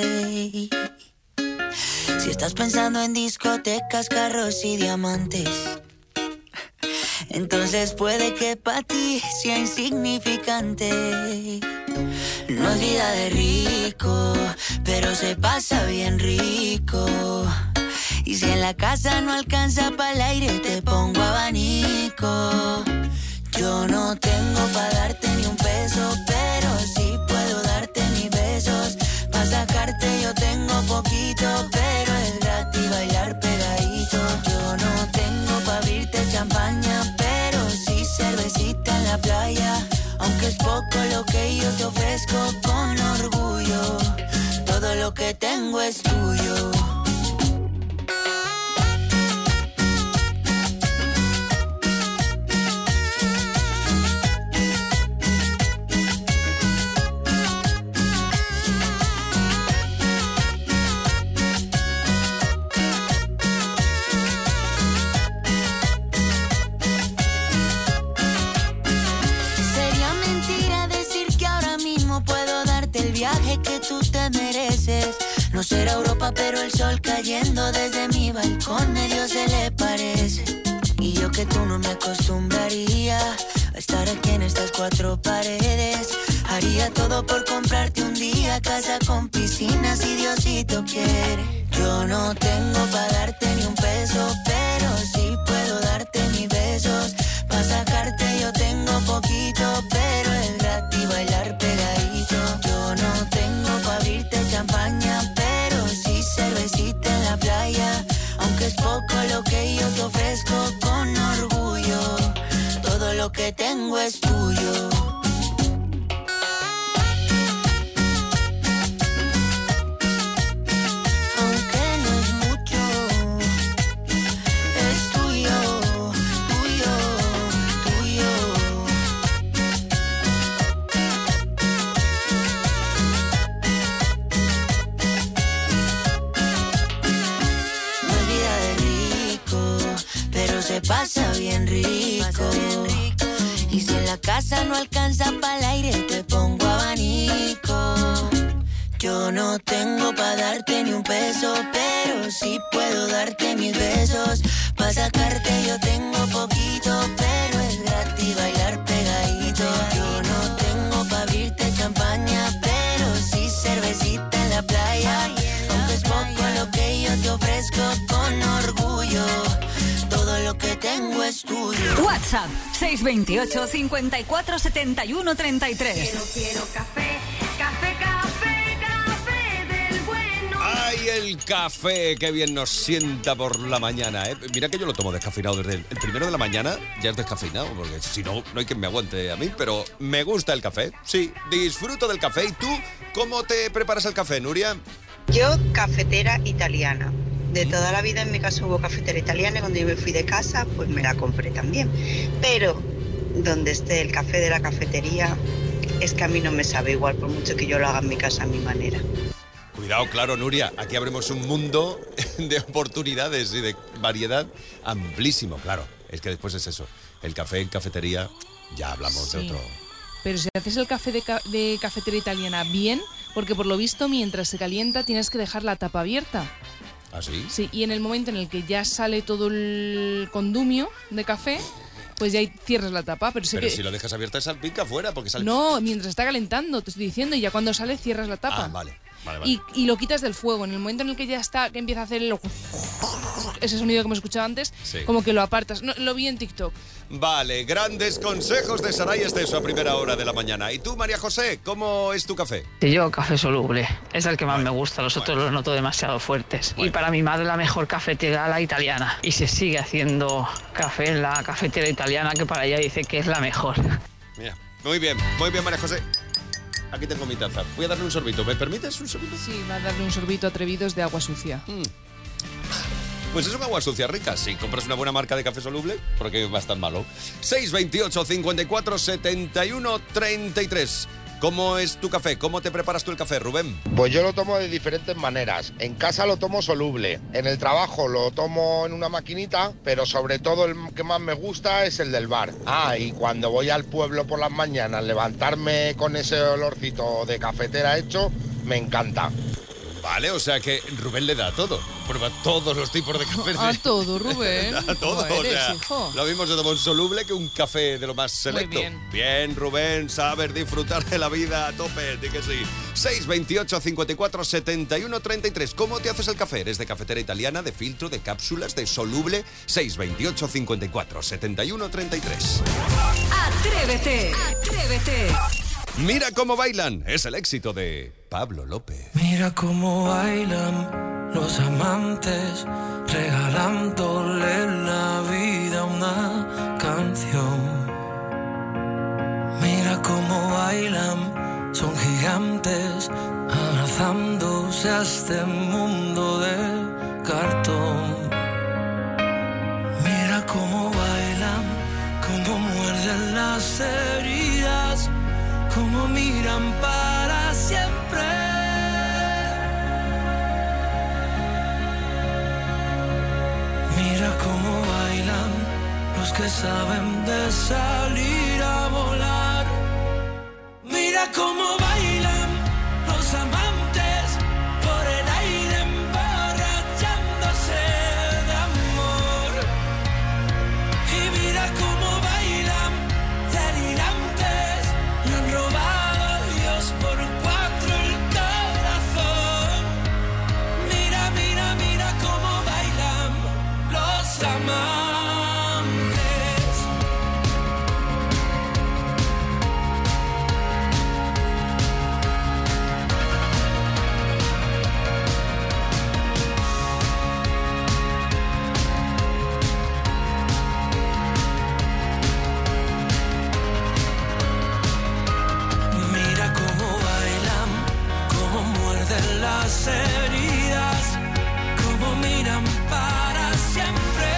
Si estás pensando en discotecas, carros y diamantes, entonces puede que para ti sea insignificante. No es vida de rico, pero se pasa bien rico. Y si en la casa no alcanza para el aire, te pongo abanico. Yo no tengo para darte ni un peso, pero sí puedo darte mis besos. Pa' sacarte yo tengo poquito, pero es gratis bailar pegadito. Yo no tengo pa' abrirte champaña, pero sí cervecita en la playa. Aunque es poco lo que yo te ofrezco con orgullo, todo lo que tengo es tuyo. Que tú te mereces. No será Europa, pero el sol cayendo desde mi balcón medio se le parece. Y yo que tú no me acostumbraría a estar aquí en estas cuatro paredes. Haría todo por comprarte un día casa con piscina si Diosito quiere. Yo no tengo para darte ni un peso, pero sí puedo darte mis besos. Pa' sacarte yo tengo poquito, pero es gratis bailar pegadito. Yo no tengo pa' abrirte champaña, pero sí cervecita en la playa. Aunque es poco lo que yo te ofrezco con orgullo, todo lo que tengo es tuyo. Se pasa bien rico. Y si en la casa no alcanza para el aire, te pongo abanico. Yo no tengo para darte ni un peso, pero sí puedo darte mis besos. Pa' sacarte yo tengo poquito, pero es gratis bailar pegadito. Yo no tengo pa' abrirte champaña, pero sí cervecita en la playa. Aunque es poco lo que yo te ofrezco con orgullo, todo lo que tengo es tuyo. WhatsApp seis dos ocho, cinco cuatro, siete uno, tres tres. Quiero, quiero café, café, café, café del bueno. ¡Ay, el café! ¡Qué bien nos sienta por la mañana! ¿eh? Mira que yo lo tomo descafeinado desde el, el primero de la mañana, ya es descafeinado, porque si no, no hay quien me aguante a mí, pero me gusta el café. Sí, disfruto del café. ¿Y tú cómo te preparas el café, Nuria? Yo, cafetera italiana. De toda la vida en mi casa hubo cafetera italiana y cuando yo me fui de casa, pues me la compré también. Pero donde esté el café de la cafetería, es que a mí no me sabe igual, por mucho que yo lo haga en mi casa a mi manera. Cuidado, claro, Nuria, aquí abrimos un mundo de oportunidades y de variedad amplísimo, claro. Es que después es eso, el café en cafetería, ya hablamos sí. de otro... Pero si haces el café de, ca- de cafetera italiana bien, porque por lo visto mientras se calienta tienes que dejar la tapa abierta. ¿Ah, sí? Sí, y en el momento en el que ya sale todo el condumio de café, pues ya cierras la tapa. Pero, sé pero que... si lo dejas abierta salpica afuera, porque sale... No, mientras está calentando, te estoy diciendo, y ya cuando sale cierras la tapa. Ah, vale. Vale, vale. Y, y lo quitas del fuego. En el momento en el que ya está, que empieza a hacer el... ese sonido que hemos escuchado antes, sí. como que lo apartas. No, lo vi en TikTok. Vale, grandes consejos de Saray Esteso a primera hora de la mañana. ¿Y tú, María José, cómo es tu café? Sí, yo café soluble, es el que más bueno, me gusta, los bueno. otros los noto demasiado fuertes. Bueno. Y para mi madre la mejor cafetera, la italiana. Y se sigue haciendo café en la cafetera italiana, que para ella dice que es la mejor. Mira, muy bien, muy bien, María José. Aquí tengo mi taza. Voy a darle un sorbito. ¿Me permites un sorbito? Sí, va a darle un sorbito atrevidos de agua sucia. Mm. Pues es un agua sucia rica. Si compras una buena marca de café soluble, porque va a estar malo. seis veintiocho, cincuenta y cuatro, setenta y uno, treinta y tres. ¿Cómo es tu café? ¿Cómo te preparas tú el café, Rubén? Pues yo lo tomo de diferentes maneras. En casa lo tomo soluble. En el trabajo lo tomo en una maquinita, pero sobre todo el que más me gusta es el del bar. Ah, y cuando voy al pueblo por las mañanas, levantarme con ese olorcito de cafetera hecho, me encanta. Vale, o sea que Rubén le da a todo. Prueba todos los tipos de cafés. A todo, Rubén. A todo, ¿Cómo o sea, eres, hijo? lo mismo se toma un soluble que un café de lo más selecto. Muy bien. Bien, Rubén, sabes disfrutar de la vida a tope, di que sí. seis veintiocho, cincuenta y cuatro, setenta y uno, treinta y tres. ¿Cómo te haces el café? ¿Eres de cafetera italiana, de filtro, de cápsulas, de soluble? seis veintiocho, cincuenta y cuatro, setenta y uno, treinta y tres. Atrévete, atrévete. Mira cómo bailan. Es el éxito de Pablo López. Mira cómo bailan los amantes, regalándole la vida a una canción. Mira cómo bailan, son gigantes, abrazándose a este mundo de cartón. Mira cómo bailan, cómo muerden las heridas, cómo miran para siempre. Mira cómo bailan los que saben de salir a volar. Mira cómo bailan los amantes por el aire emborrachándose de amor. Y mira cómo bailan delirantes, le han robado a Dios por cuatro el corazón. Mira, mira, mira cómo bailan los amantes. Mira cómo bailan, cómo muerden las heridas, cómo miran para siempre.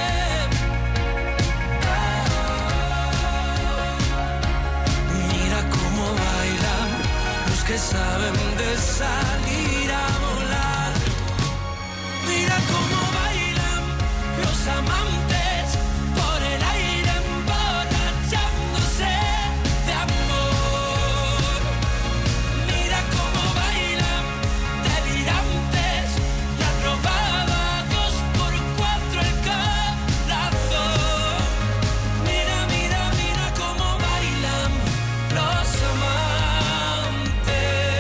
Mira cómo bailan los que saben de salir a volar. Mira cómo bailan los amantes por el aire emborrachándose de amor. Mira cómo bailan delirantes, le han robado a Dios por cuatro el corazón. Mira, mira, mira cómo bailan los amantes.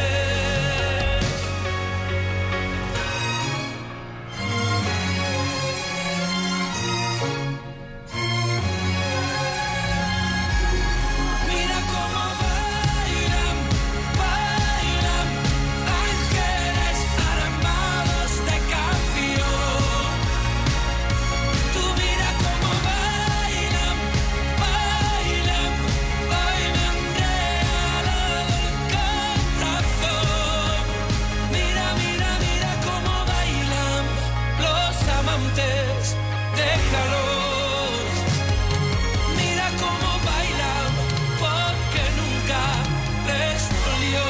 Mira cómo bailan, bailan ángeles armados de canción. Tú mira cómo bailan, bailan, bailan regalado el corazón. Mira, mira, mira cómo bailan los amantes, déjalos. Mira cómo bailan porque nunca les dolió.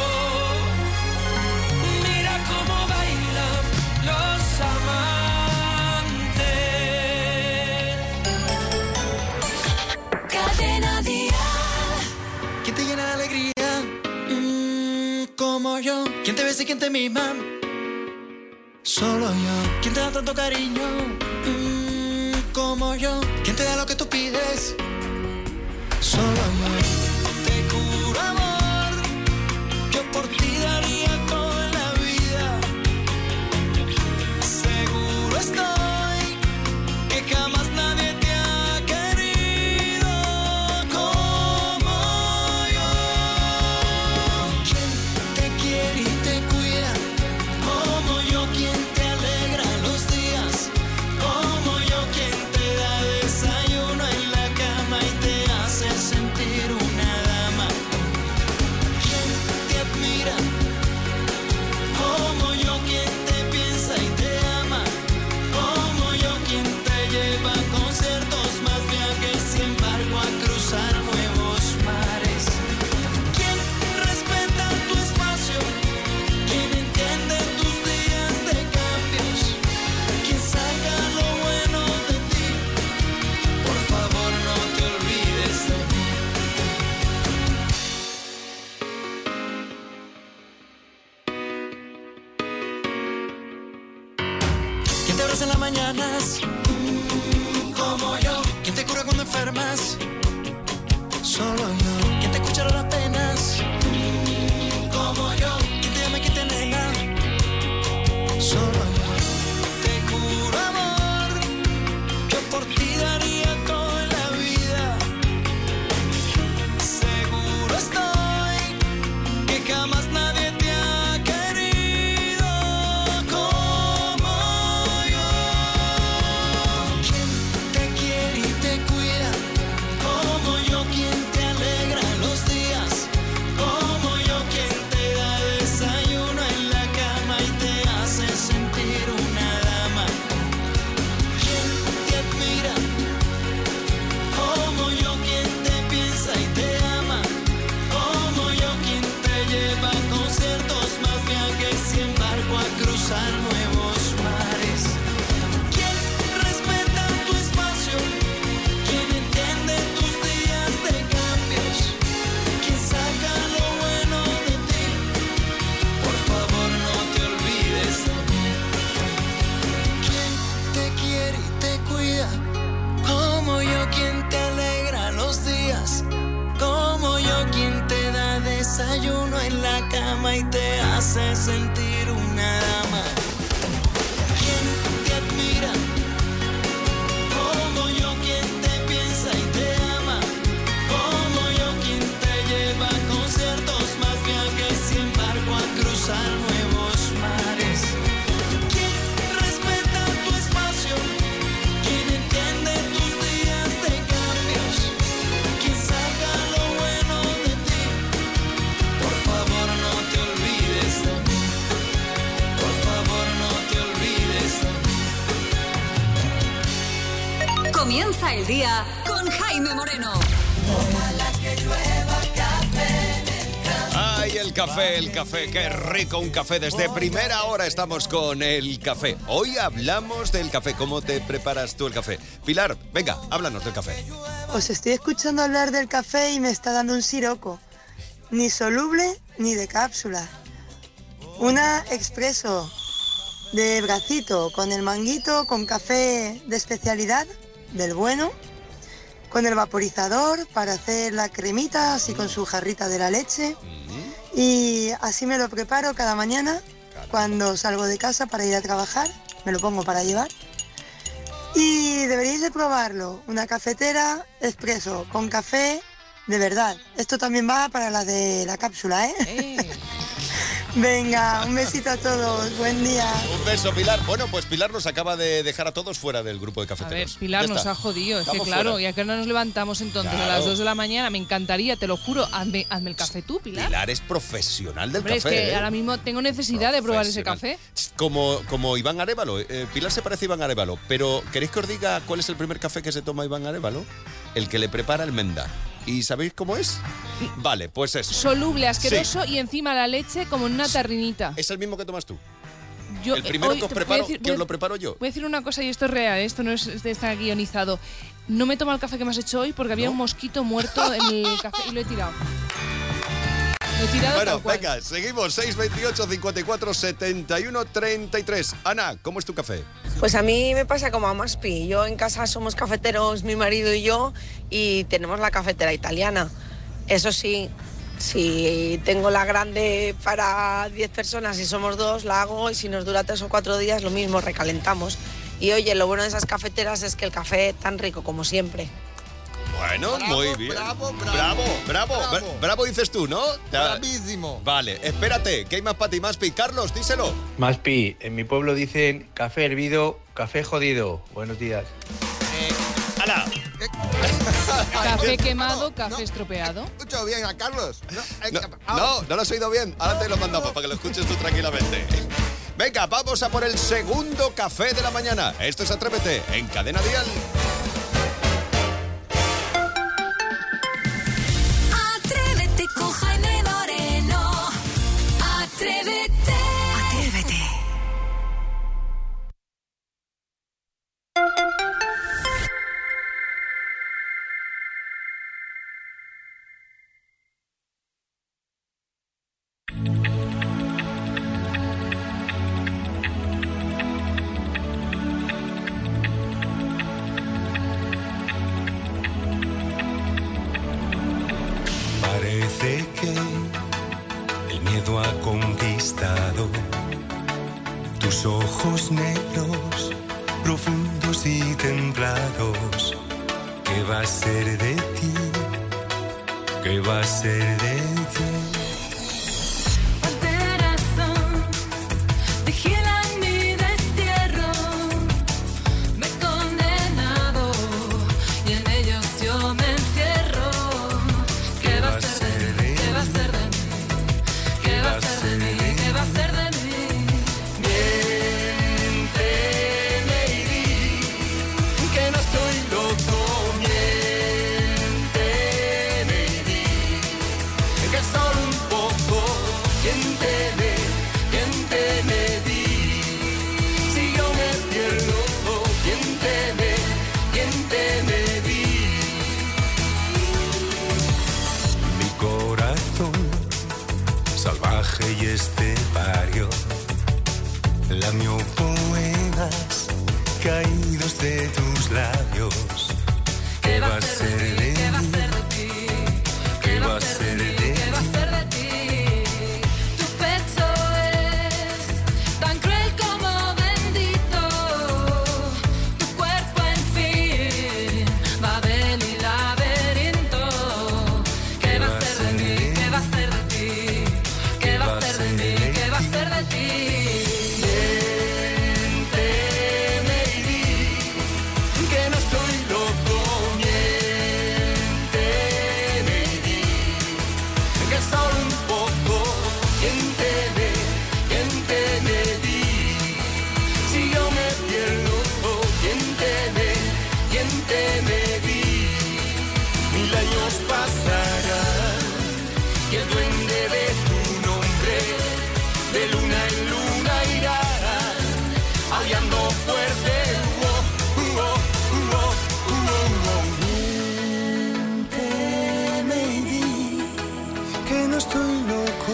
Mira cómo bailan los amantes. Cadena Dial. ¿Quién te llena de alegría? Mm, como yo. ¿Quién te besa y quién te mima? Solo yo. ¿Quién te da tanto cariño? Mm, como yo. ¿Quién te da lo que tú pides? Solo yo. Te juro, amor, yo por ti daría toda la vida. Seguro estoy que jamás nadie te ha querido como yo. ¿Quién te quiere y te cuida? Como yo, quien te alegra los días. Como yo, quien te da desayuno en la cama y te hace sentir horas en las mañanas, como yo. ¿Quién te cura cuando enfermas? Solo yo. ¿Quién te escucha las penas? Como yo. ¿Quién te ama y quién te nega? Solo yo. Te juro, amor, yo por ti daría todo en la vida. Seguro estoy que jamás nadie te ha querido como yo. ¿Quién te quiere y te cuida? Como yo. ¿Quién te alegra los días? Como yo. ¿Quién te da desayuno en la cama y te hace sentir una dama? ¿Quién te admira? Como yo. ¿Quién te piensa y te ama? Como yo. ¿Quién te lleva a conciertos, más viajes y embarco a cruzar nuevos mares? ¿Quién respeta tu espacio? ¿Quién entiende tus días de cambios? ¿Quién saca lo bueno de ti? Por favor, no te olvides de mí. ¿Quién te quiere y te cuida? Como yo. ¿Quién te alegra los días? Como yo. ¿Quién te da desayuno en la cama y te hace sentir una dama? ¿Quién te admira? Como yo. ¿Quién te piensa y te ama? Como yo. ¿Quién te lleva a conciertos, más viajes y embarco a cruzar nuevos mares? ¿Quién respeta tu espacio? ¿Quién entiende tus días de cambios? ¿Quién saca lo bueno de ti? Por favor, no te olvides de mí. Por favor, no te olvides de mí. Comienza el día con Jaime Moreno. Ay, el café, el café, qué rico un café. Desde primera hora estamos con el café. Hoy hablamos del café. ¿Cómo te preparas tú el café? Pilar, venga, háblanos del café. Os estoy escuchando hablar del café y me está dando un siroco. Ni soluble ni de cápsula. Una expreso de bracito con el manguito, con café de especialidad, del bueno, con el vaporizador para hacer la cremita, así con su jarrita de la leche. Y así me lo preparo cada mañana cuando salgo de casa para ir a trabajar. Me lo pongo para llevar. Y deberíais de probarlo. Una cafetera expreso con café de verdad. Esto también va para la de la cápsula, ¿eh? Eh. Venga, un besito a todos. Buen día. Un beso, Pilar. Bueno, pues Pilar nos acaba de dejar a todos fuera del grupo de A cafeteros. ver, Pilar Ya nos está. ha jodido. Es que Estamos claro, fuera. ya que no nos levantamos entonces Claro. a las dos de la mañana, me encantaría, te lo juro, hazme, hazme el café tú, Pilar. Pilar es profesional del Hombre, café. es que ¿eh? ahora mismo tengo necesidad de probar ese café. Como, como Iván Arévalo. Eh, Pilar se parece a Iván Arévalo. Pero ¿queréis que os diga cuál es el primer café que se toma Iván Arévalo? El que le prepara el Menda. ¿Y sabéis cómo es? Vale, pues eso. Soluble, asqueroso y encima la leche como en una tarrinita. ¿Es el mismo que tomas tú? Yo, el primero hoy que os te voy a preparo, decir- que voy a- os lo preparo yo. Voy a decir una cosa y esto es real, ¿eh? Esto no es, está guionizado. No me he tomado el café que me has hecho hoy porque había un mosquito muerto en el café y lo he tirado. Lo he tirado Bueno, tal cual. venga, seguimos. seis veintiocho, cincuenta y cuatro, setenta y uno, treinta y tres. Ana, ¿cómo es tu café? Pues a mí me pasa como a Maspi. Yo en casa somos cafeteros, mi marido y yo, y tenemos la cafetera italiana. Eso sí, si tengo la grande para diez personas y somos dos, la hago, y si nos dura tres o cuatro días, lo mismo, recalentamos. Y oye, lo bueno de esas cafeteras es que el café es tan rico como siempre. Bueno, Bravo, muy bien. bravo, bravo. bravo, bravo, Bravo. Bra- bravo dices tú, ¿no? Ta- Bravísimo. Vale, espérate, que hay más para ti, más pi. Carlos, díselo. Maspi, en mi pueblo dicen café hervido, café jodido. Buenos días. ¡Hala! Café quemado, café estropeado. ¿Escucho bien a Carlos? No, eh, No, ah, no, no lo has oído bien. Ahora te lo mandamos para que lo escuches tú tranquilamente. Venga, vamos a por el segundo café de la mañana. Esto es Atrévete en Cadena Dial. Atrévete con Jaime Moreno. Atrévete. Atrévete. Parece que el miedo ha conquistado tus ojos negros, profundos y templados. ¿Qué va a ser de ti? ¿Qué va a ser de ti? Alteración, vigilan mi destierro. Me he condenado y en ellos yo me encierro. ¿Qué va a ser de mí? ¿Qué va a ser de mí? ¿Qué va a ser de mí? ¿Qué va a ser de mí? Miénteme y di que no estoy loco. Miénteme y di que solo un poco. Miénteme, miénteme, di si yo me pierdo. Miénteme, miénteme, di mi corazón salvaje y estepario lamió poemas caídos de tus labios. ¿Qué va a ser de mí? ¿Qué va a ser de ti? ¿Qué va a ser de ti? ¿Qué va a ser de ti? Tu pecho es tan cruel como bendito. Tu cuerpo, en fin, Babel y laberinto. ¿Qué va a ser de mí? ¿Qué va a ser de ti? ¿Qué va a ser de mí? ¿Qué va a ser de ti? Miénteme y di que no estoy loco. Miénteme y di que solo un poco. Miénteme, miénteme, di si yo me pierdo. Miénteme, miénteme, di mil años pasarán y el duende de tu nombre de luna en luna irá aullando fuerte. Oh, oh, oh, oh, oh. Miénteme y di que no estoy loco.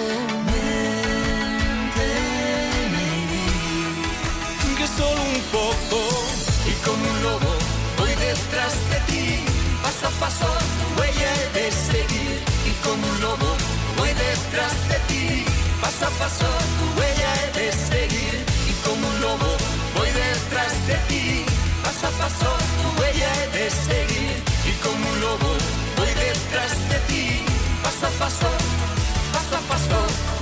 Miénteme y di que solo un poco. Y como un lobo voy detrás de ti, paso a paso tu huella he de seguir. Y como un lobo voy detrás de ti, paso a paso tu huella he de seguir. Y como un lobo voy detrás de ti, paso a paso tu huella he de seguir. Y como un lobo voy detrás de ti, paso a paso, paso a paso,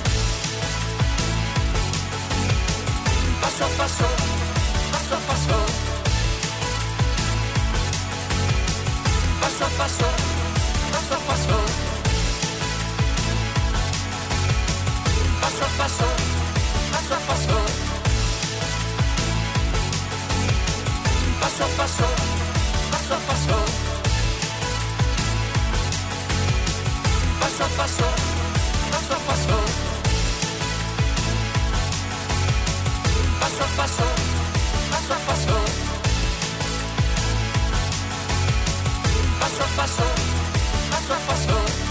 paso a paso, paso a paso, paso a paso, paso a paso, paso a paso, paso a paso, paso a paso, paso a paso, paso a paso, paso a paso, paso a paso, paso a paso, paso a paso, paso a paso.